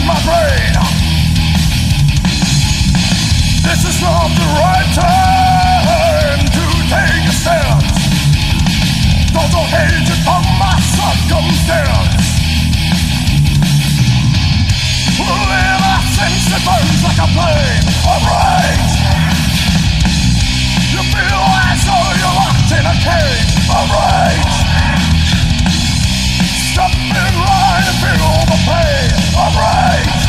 within my brain. This is not the right time to take a stance. Total hatred from my circumstance. Live a sense that burns like a flame of rage. You feel as though you're locked in a cage of rage. Step in line and feel the pain of rage.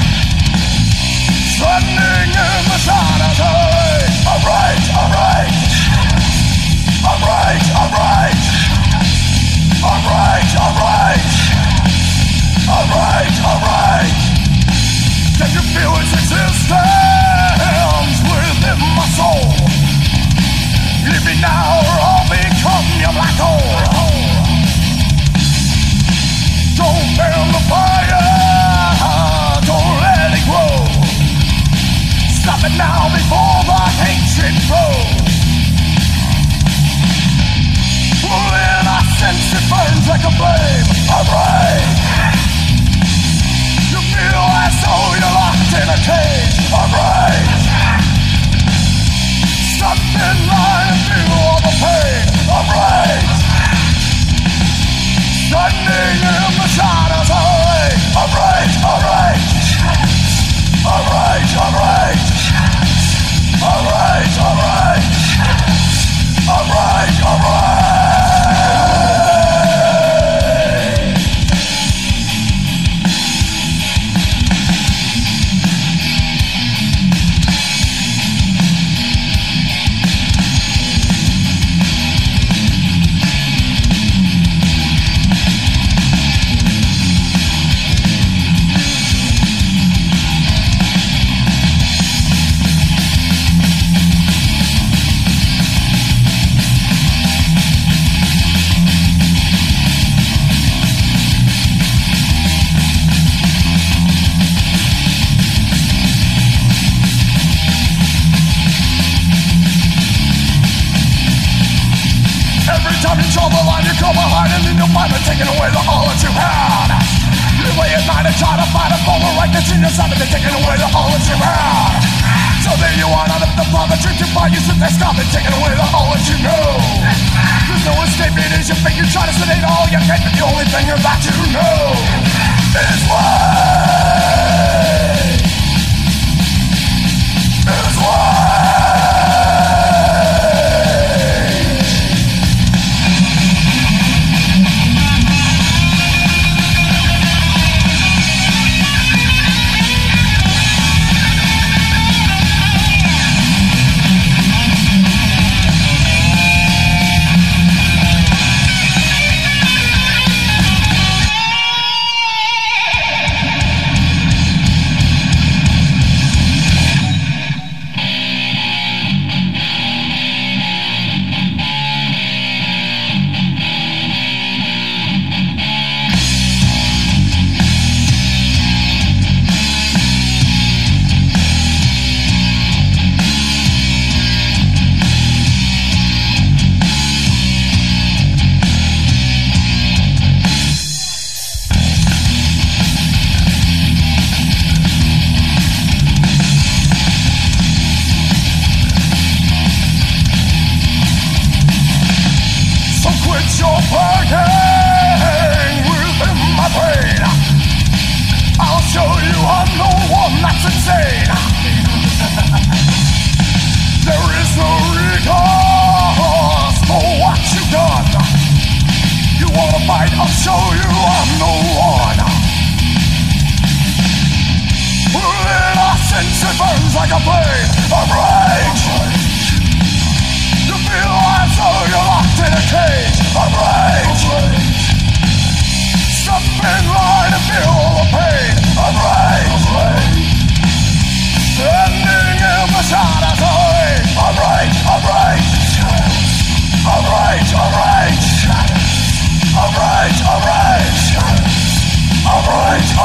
Standing in the shadows of rage, of rage. Of rage, of rage. Of rage, of rage. Of rage, of rage. Can you feel its existence within my soul? Leave me now or I'll become your black hole. Don't fan the fire, don't let it grow. Stop it now before the hatred grows. In a sense it burns like a flame of rage. You feel as though you're locked in a cage of rage. Stop in line and feel all the pain of rage. Standing in the shadows of rage, of rage. Of rage, of rage. Of rage, of rage. Of rage, of rage. Taking away the all that you had. You lay at night and try to fight it for the right that's in your side, but they're taking away the all that you had. So there you are, out of the blood that treats you fine. You sit there scoffing, taking away the all that you know. There's no escape, it is your fate. You try to sedate all you can, but the only thing you're about to know is rage. Is rage. Alright.